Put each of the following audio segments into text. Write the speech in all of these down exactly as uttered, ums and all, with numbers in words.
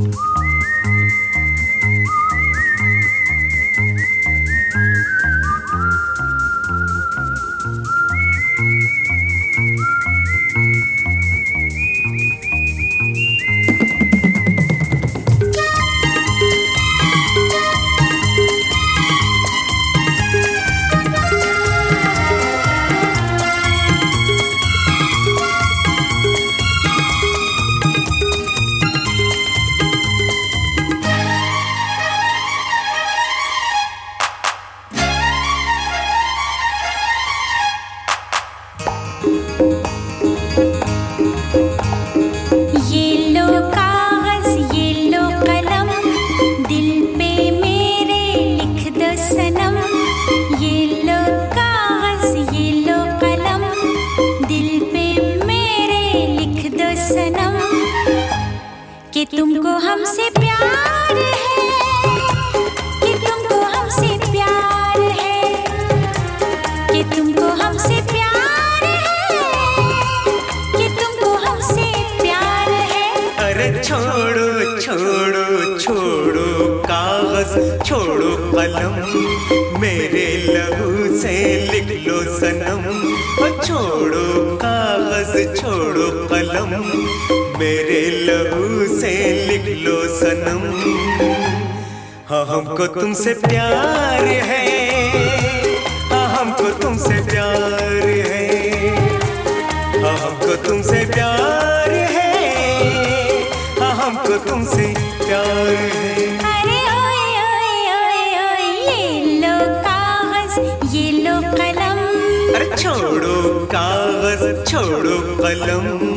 तुमको हमसे प्यार है, कि तुमको हमसे प्यार है, कि तुमको हमसे प्यार है, कि तुमको हमसे प्यार है। अरे छोड़ो छोड़ो छोड़ो कागज, छोड़ो कलम, मेरे लहू से लिख लो सनम। ओ छोड़ो कागज छोड़ो कलम, मेरे लहू से लिख लो सनम। हाँ हमको तुमसे प्यार है, हाँ हमको तुमसे प्यार है, हाँ हमको तुमसे प्यार है, हाँ हमको तुमसे प्यार है। अरे ओए ओए ओए ओए, ये लो कागज ये लो कलम। अरे छोड़ो कागज छोड़ो कलम।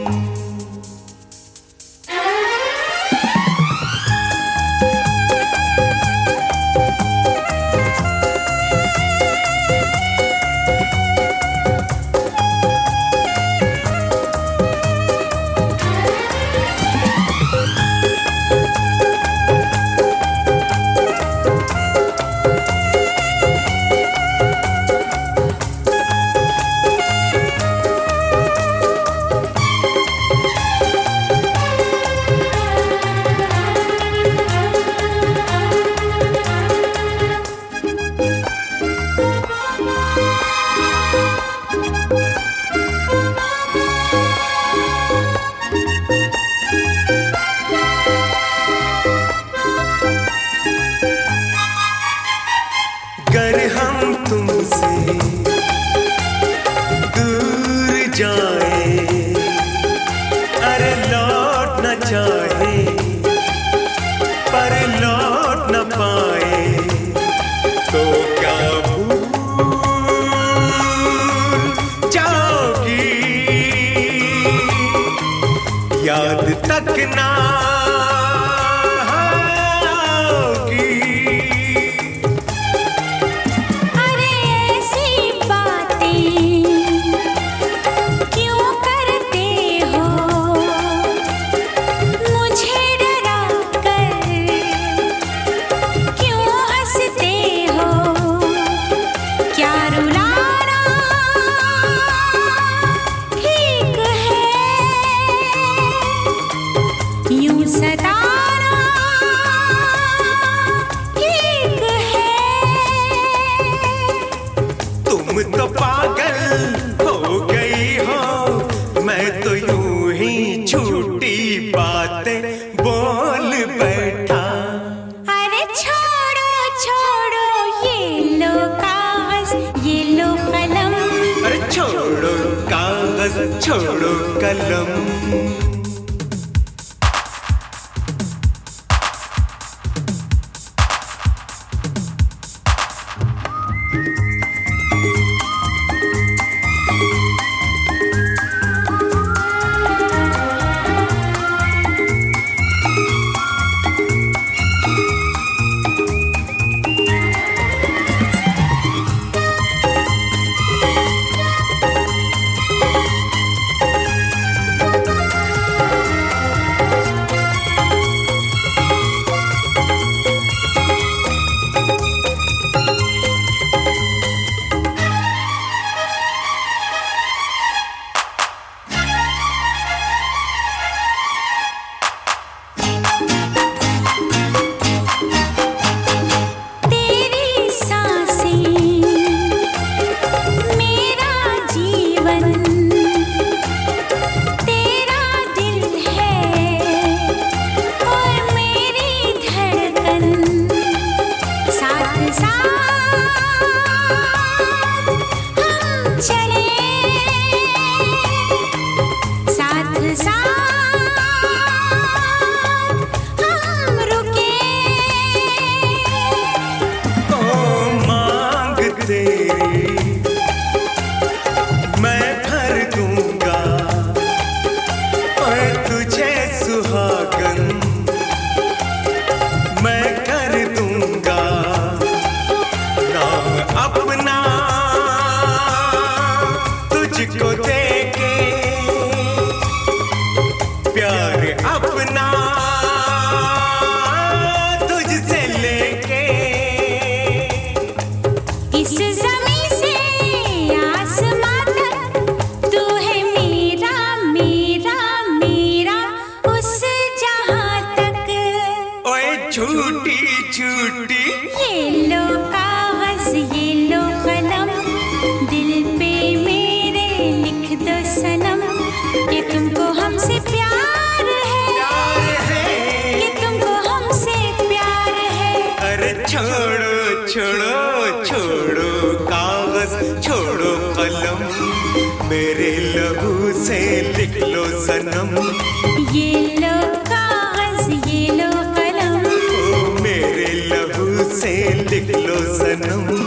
अगर हम तुमसे दूर जाए, अरे लौट न चाहे पर लौट न पाए, तो क्या भूल जाओगी, याद तक ना सताना ठीक है। तुम तो पागल हो गई हो, मैं तो यूं ही झूठी बातें बोल बैठा। अरे छोड़ो छोड़ो ये लो कागज ये लो कलम। अरे छोड़ो कागज छोड़ो कलम। तुझको देके प्यार अपना तुझसे लेके इस ज़मीं से आसमां तक तू है मेरा मेरा मेरा उस जहां तक। ओए झूठी झूठी ये लो कागज़ ये लो कलम दिल पे मेरे लिख दो सनम कि तुमको हमसे प्यार है, प्यार है कि तुमको हमसे प्यार है। अरे छोड़ो छोड़ो छोड़ो कागज छोड़ो कलम मेरे लहू से लिख लो सनम। ये लो कागज़ ये लो कलम ओ मेरे लहू से लिख लो सनम।